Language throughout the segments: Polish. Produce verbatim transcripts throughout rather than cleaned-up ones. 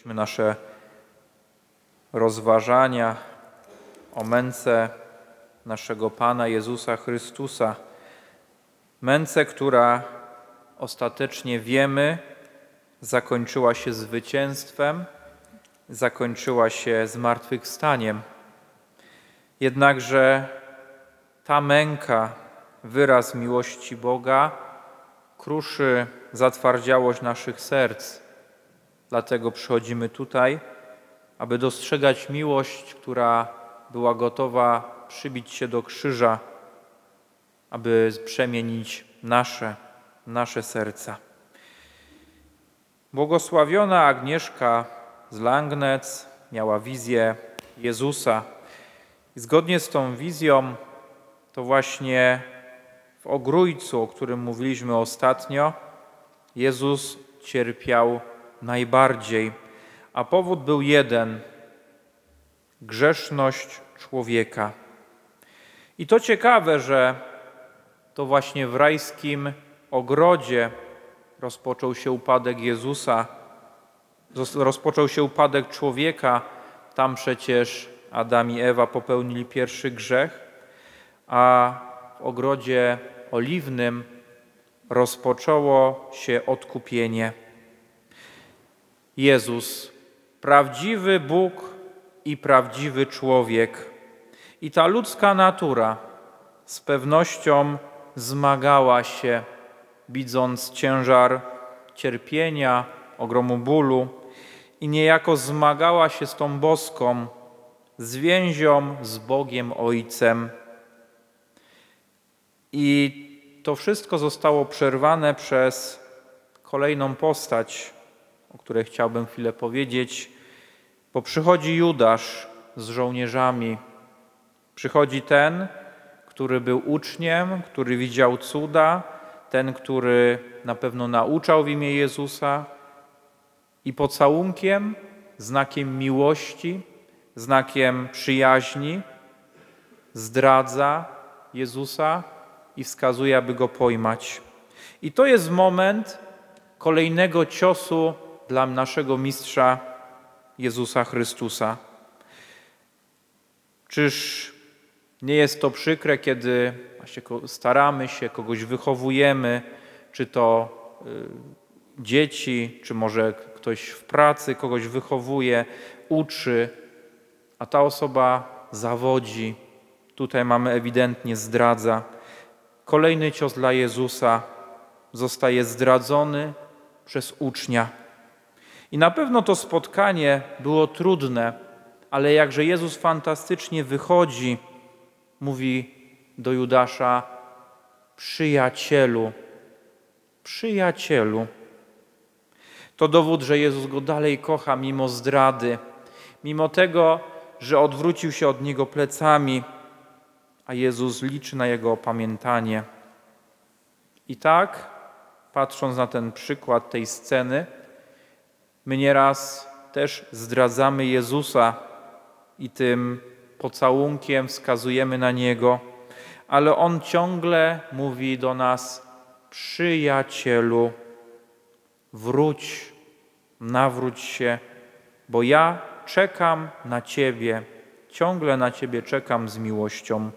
Nasze rozważania o męce naszego Pana Jezusa Chrystusa. Męce, która ostatecznie wiemy, zakończyła się zwycięstwem, zakończyła się zmartwychwstaniem. Jednakże ta męka, wyraz miłości Boga, kruszy zatwardziałość naszych serc. Dlatego przychodzimy tutaj, aby dostrzegać miłość, która była gotowa przybić się do krzyża, aby przemienić nasze, nasze serca. Błogosławiona Agnieszka z Langnec miała wizję Jezusa. I zgodnie z tą wizją to właśnie w Ogrójcu, o którym mówiliśmy ostatnio, Jezus cierpiał najbardziej, a powód był jeden – grzeszność człowieka. I to ciekawe, że to właśnie w rajskim ogrodzie rozpoczął się upadek Jezusa, rozpoczął się upadek człowieka. Tam przecież Adam i Ewa popełnili pierwszy grzech, a w ogrodzie oliwnym rozpoczęło się odkupienie. Jezus, prawdziwy Bóg i prawdziwy człowiek. I ta ludzka natura z pewnością zmagała się, widząc ciężar cierpienia, ogromu bólu i niejako zmagała się z tą boską, z więzią z Bogiem Ojcem. I to wszystko zostało przerwane przez kolejną postać, o której chciałbym chwilę powiedzieć, bo przychodzi Judasz z żołnierzami. Przychodzi ten, który był uczniem, który widział cuda, ten, który na pewno nauczał w imię Jezusa i pocałunkiem, znakiem miłości, znakiem przyjaźni zdradza Jezusa i wskazuje, aby Go pojmać. I to jest moment kolejnego ciosu dla naszego Mistrza Jezusa Chrystusa. Czyż nie jest to przykre, kiedy właśnie staramy się, kogoś wychowujemy, czy to y, dzieci, czy może ktoś w pracy kogoś wychowuje, uczy, a ta osoba zawodzi. Tutaj mamy ewidentnie zdradza. Kolejny cios dla Jezusa, zostaje zdradzony przez ucznia. I na pewno to spotkanie było trudne, ale jakże Jezus fantastycznie wychodzi, mówi do Judasza: przyjacielu, przyjacielu. To dowód, że Jezus go dalej kocha mimo zdrady, mimo tego, że odwrócił się od niego plecami, a Jezus liczy na jego opamiętanie. I tak, patrząc na ten przykład tej sceny, my nieraz też zdradzamy Jezusa i tym pocałunkiem wskazujemy na Niego, ale On ciągle mówi do nas: przyjacielu, wróć, nawróć się, bo ja czekam na Ciebie, ciągle na Ciebie czekam z miłością.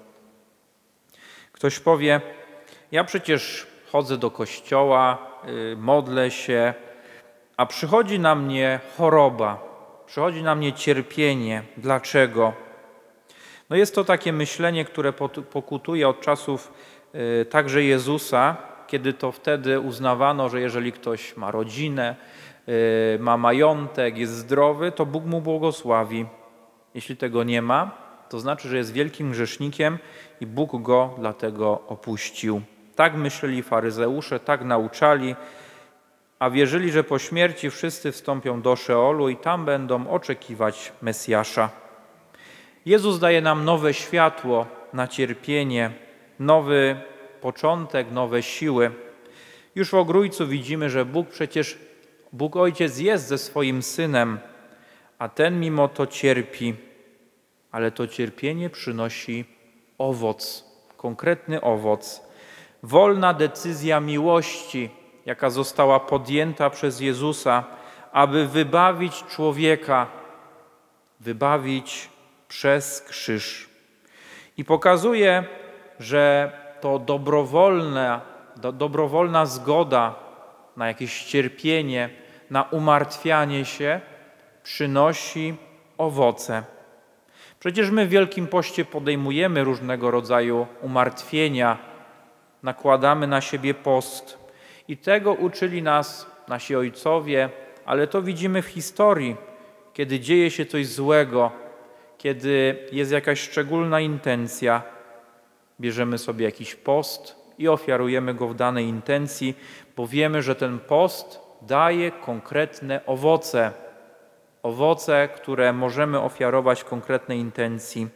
Ktoś powie: ja przecież chodzę do kościoła, yy, modlę się, a przychodzi na mnie choroba, przychodzi na mnie cierpienie. Dlaczego? No jest to takie myślenie, które pokutuje od czasów y, także Jezusa, kiedy to wtedy uznawano, że jeżeli ktoś ma rodzinę, y, ma majątek, jest zdrowy, to Bóg mu błogosławi. Jeśli tego nie ma, to znaczy, że jest wielkim grzesznikiem i Bóg go dlatego opuścił. Tak myśleli faryzeusze, tak nauczali, a wierzyli, że po śmierci wszyscy wstąpią do Szeolu i tam będą oczekiwać Mesjasza. Jezus daje nam nowe światło na cierpienie, nowy początek, nowe siły. Już w Ogrójcu widzimy, że Bóg przecież, Bóg Ojciec jest ze swoim Synem, a Ten mimo to cierpi, ale to cierpienie przynosi owoc, konkretny owoc. Wolna decyzja miłości, jaka została podjęta przez Jezusa, aby wybawić człowieka, wybawić przez krzyż. I pokazuje, że to dobrowolna, do, dobrowolna zgoda na jakieś cierpienie, na umartwianie się przynosi owoce. Przecież my w Wielkim Poście podejmujemy różnego rodzaju umartwienia, nakładamy na siebie post i tego uczyli nas nasi ojcowie, ale to widzimy w historii, kiedy dzieje się coś złego, kiedy jest jakaś szczególna intencja, bierzemy sobie jakiś post i ofiarujemy go w danej intencji, bo wiemy, że ten post daje konkretne owoce, owoce, które możemy ofiarować w konkretnej intencji.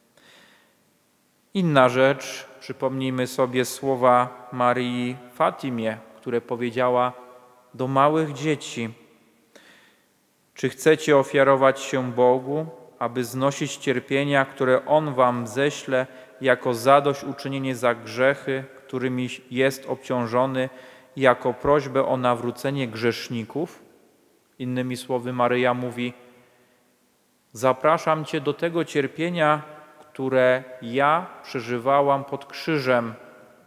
Inna rzecz, przypomnijmy sobie słowa Marii w Fatimie, które powiedziała do małych dzieci: czy chcecie ofiarować się Bogu, aby znosić cierpienia, które On wam ześle jako zadośćuczynienie za grzechy, którymi jest obciążony, jako prośbę o nawrócenie grzeszników? Innymi słowy, Maryja mówi: zapraszam Cię do tego cierpienia, które ja przeżywałam pod krzyżem.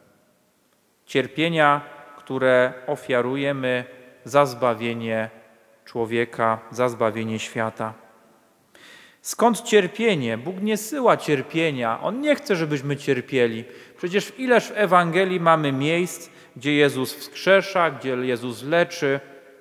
Cierpienia, które ofiarujemy za zbawienie człowieka, za zbawienie świata. Skąd cierpienie? Bóg nie zsyła cierpienia. On nie chce, żebyśmy cierpieli. Przecież ileż w Ewangelii mamy miejsc, gdzie Jezus wskrzesza, gdzie Jezus leczy.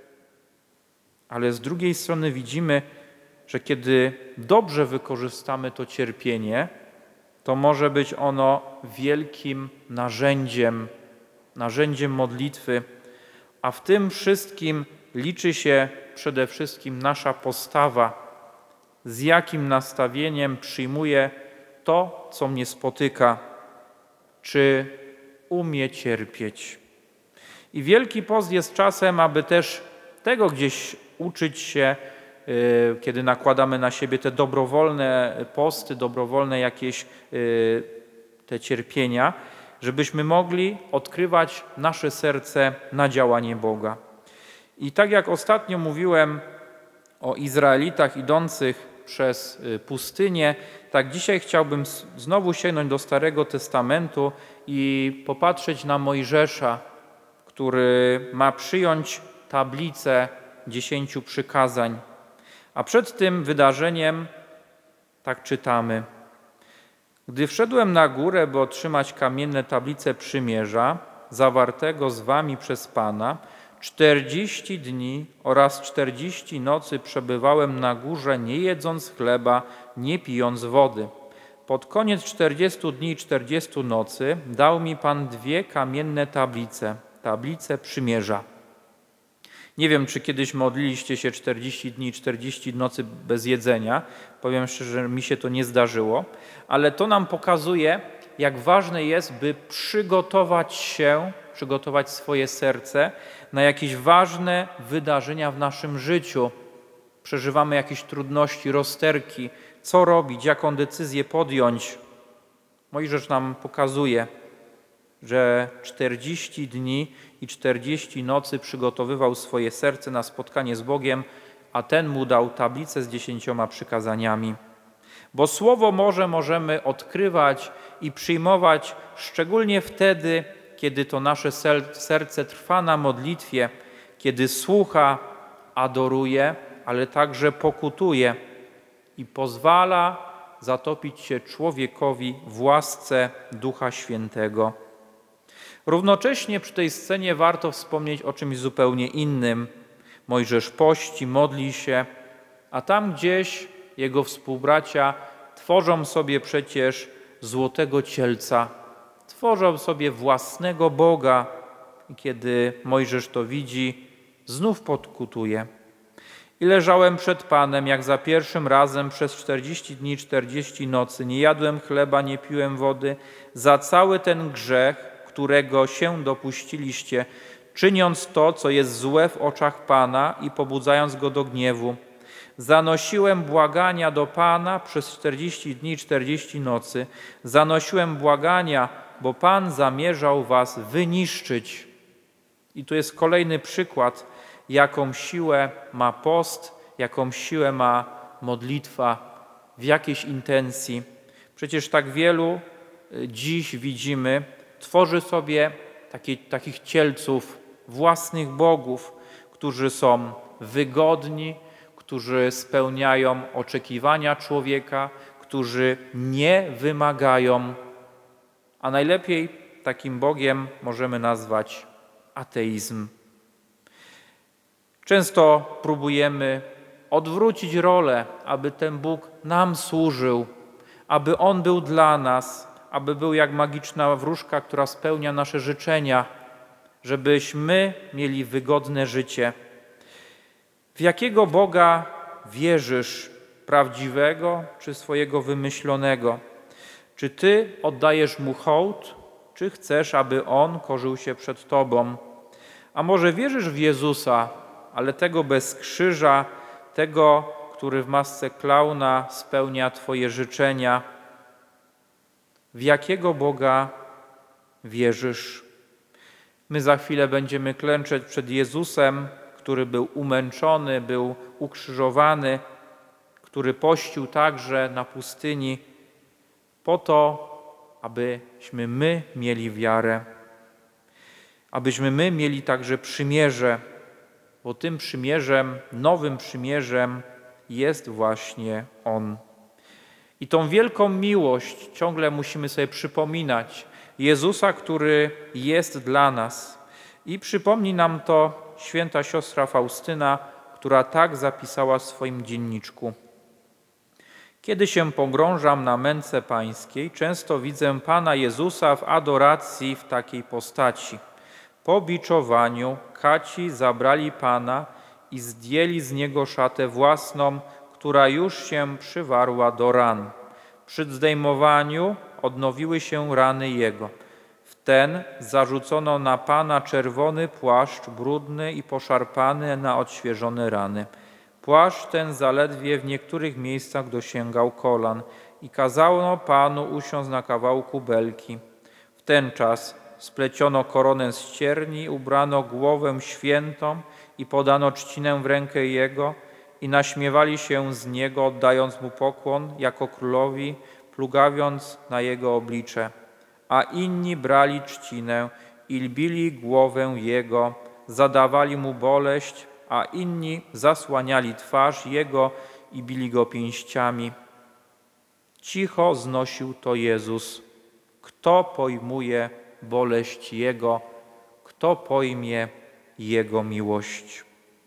Ale z drugiej strony widzimy, że kiedy dobrze wykorzystamy to cierpienie, to może być ono wielkim narzędziem, narzędziem modlitwy, a w tym wszystkim liczy się przede wszystkim nasza postawa, z jakim nastawieniem przyjmuję to, co mnie spotyka, czy umie cierpieć. I Wielki Post jest czasem, aby też tego gdzieś uczyć się, kiedy nakładamy na siebie te dobrowolne posty, dobrowolne jakieś te cierpienia, żebyśmy mogli odkrywać nasze serce na działanie Boga. I tak jak ostatnio mówiłem o Izraelitach idących przez pustynię, tak dzisiaj chciałbym znowu sięgnąć do Starego Testamentu i popatrzeć na Mojżesza, który ma przyjąć tablicę dziesięciu przykazań. A przed tym wydarzeniem tak czytamy: gdy wszedłem na górę, by otrzymać kamienne tablice przymierza, zawartego z wami przez Pana, czterdzieści dni oraz czterdzieści nocy przebywałem na górze, nie jedząc chleba, nie pijąc wody. Pod koniec czterdziestu dni i czterdziestu nocy dał mi Pan dwie kamienne tablice, tablice przymierza. Nie wiem, czy kiedyś modliliście się czterdzieści dni i czterdzieści nocy bez jedzenia. Powiem szczerze, że mi się to nie zdarzyło, ale to nam pokazuje, jak ważne jest, by przygotować się, przygotować swoje serce na jakieś ważne wydarzenia w naszym życiu. Przeżywamy jakieś trudności, rozterki, co robić, jaką decyzję podjąć. Mojżesz nam pokazuje, że czterdzieści dni i czterdzieści nocy przygotowywał swoje serce na spotkanie z Bogiem, a ten mu dał tablicę z dziesięcioma przykazaniami. Bo Słowo Boże możemy odkrywać i przyjmować szczególnie wtedy, kiedy to nasze serce trwa na modlitwie, kiedy słucha, adoruje, ale także pokutuje i pozwala zatopić się człowiekowi w łasce Ducha Świętego. Równocześnie przy tej scenie warto wspomnieć o czymś zupełnie innym. Mojżesz pości, modli się, a tam gdzieś jego współbracia tworzą sobie przecież złotego cielca, tworzą sobie własnego Boga. I kiedy Mojżesz to widzi, znów pokutuje. I leżałem przed Panem, jak za pierwszym razem przez czterdzieści dni, czterdzieści nocy. Nie jadłem chleba, nie piłem wody za cały ten grzech, którego się dopuściliście, czyniąc to, co jest złe w oczach Pana i pobudzając Go do gniewu. Zanosiłem błagania do Pana przez czterdzieści dni i czterdzieści nocy. Zanosiłem błagania, bo Pan zamierzał was wyniszczyć. I tu jest kolejny przykład, jaką siłę ma post, jaką siłę ma modlitwa, w jakiejś intencji. Przecież tak wielu dziś widzimy, tworzy sobie takie, takich cielców, własnych bogów, którzy są wygodni, którzy spełniają oczekiwania człowieka, którzy nie wymagają, a najlepiej takim Bogiem możemy nazwać ateizm. Często próbujemy odwrócić rolę, aby ten Bóg nam służył, aby On był dla nas, aby był jak magiczna wróżka, która spełnia nasze życzenia, żebyśmy mieli wygodne życie. W jakiego Boga wierzysz? Prawdziwego czy swojego wymyślonego? Czy Ty oddajesz Mu hołd, czy chcesz, aby On korzył się przed Tobą? A może wierzysz w Jezusa, ale tego bez krzyża, tego, który w masce klauna spełnia Twoje życzenia? W jakiego Boga wierzysz? My za chwilę będziemy klęczeć przed Jezusem, który był umęczony, był ukrzyżowany, który pościł także na pustyni po to, abyśmy my mieli wiarę, abyśmy my mieli także przymierze, bo tym przymierzem, nowym przymierzem jest właśnie On. I tą wielką miłość ciągle musimy sobie przypominać Jezusa, który jest dla nas. I przypomni nam to święta siostra Faustyna, która tak zapisała w swoim dzienniczku. Kiedy się pogrążam na męce pańskiej, często widzę Pana Jezusa w adoracji w takiej postaci. Po biczowaniu kaci zabrali Pana i zdjęli z Niego szatę własną, która już się przywarła do ran. Przy zdejmowaniu odnowiły się rany Jego. Wten zarzucono na Pana czerwony płaszcz, brudny i poszarpany na odświeżone rany. Płaszcz ten zaledwie w niektórych miejscach dosięgał kolan i kazano Panu usiąść na kawałku belki. W ten czas spleciono koronę z cierni, ubrano głowę świętą i podano trzcinę w rękę Jego i naśmiewali się z Niego, oddając Mu pokłon jako królowi, plugawiąc na Jego oblicze. A inni brali trzcinę i lbili głowę Jego, zadawali Mu boleść, a inni zasłaniali twarz Jego i bili Go pięściami. Cicho znosił to Jezus. Kto pojmuje boleść Jego? Kto pojmie Jego miłość?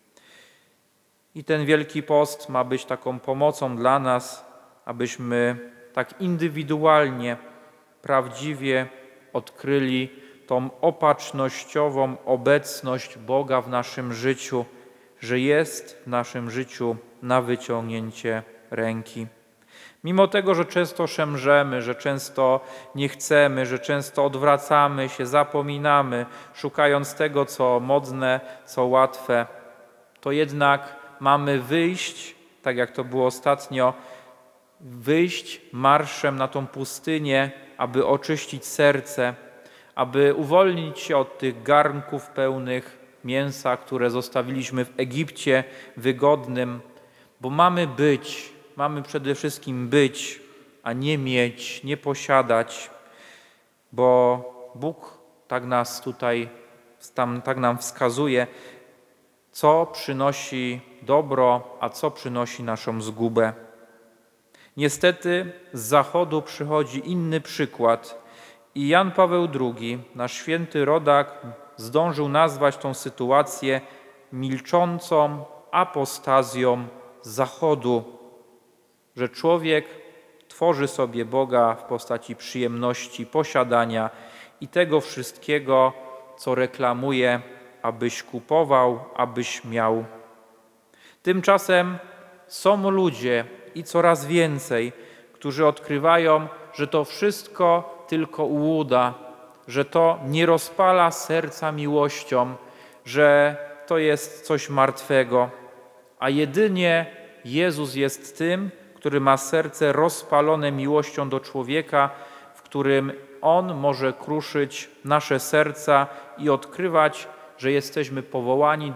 I ten Wielki Post ma być taką pomocą dla nas, abyśmy tak indywidualnie, prawdziwie odkryli tą opatrznościową obecność Boga w naszym życiu, że jest w naszym życiu na wyciągnięcie ręki. Mimo tego, że często szemrzemy, że często nie chcemy, że często odwracamy się, zapominamy, szukając tego, co modne, co łatwe, to jednak mamy wyjść, tak jak to było ostatnio, wyjść marszem na tą pustynię, aby oczyścić serce, aby uwolnić się od tych garnków pełnych mięsa, które zostawiliśmy w Egipcie wygodnym, bo mamy być, mamy przede wszystkim być, a nie mieć, nie posiadać, bo Bóg tak nas tutaj, tam, tak nam wskazuje, co przynosi dobro, a co przynosi naszą zgubę. Niestety z zachodu przychodzi inny przykład i Jan Paweł drugi, nasz święty rodak, zdążył nazwać tą sytuację milczącą apostazją zachodu, że człowiek tworzy sobie Boga w postaci przyjemności, posiadania i tego wszystkiego, co reklamuje, abyś kupował, abyś miał. Tymczasem są ludzie i coraz więcej, którzy odkrywają, że to wszystko tylko ułuda, że to nie rozpala serca miłością, że to jest coś martwego, a jedynie Jezus jest tym, który ma serce rozpalone miłością do człowieka, w którym On może kruszyć nasze serca i odkrywać, że jesteśmy powołani do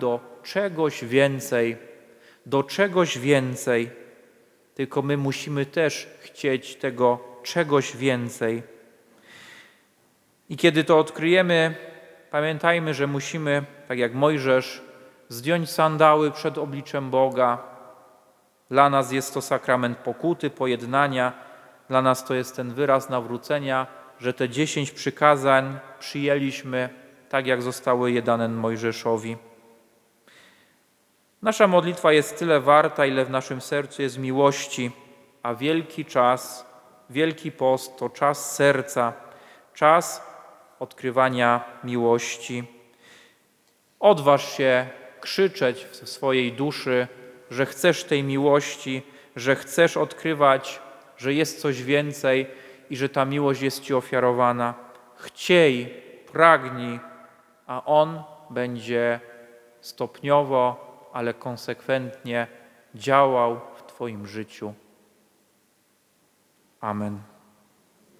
czegoś więcej, do czegoś więcej. Tylko my musimy też chcieć tego czegoś więcej. I kiedy to odkryjemy, pamiętajmy, że musimy, tak jak Mojżesz, zdjąć sandały przed obliczem Boga. Dla nas jest to sakrament pokuty, pojednania. Dla nas to jest ten wyraz nawrócenia, że te dziesięć przykazań przyjęliśmy tak, jak zostały je dane Mojżeszowi. Nasza modlitwa jest tyle warta, ile w naszym sercu jest miłości, a wielki czas, wielki post to czas serca, czas odkrywania miłości. Odważ się krzyczeć w swojej duszy, że chcesz tej miłości, że chcesz odkrywać, że jest coś więcej i że ta miłość jest Ci ofiarowana. Chciej, pragnij, a On będzie stopniowo, ale konsekwentnie działał w Twoim życiu. Amen.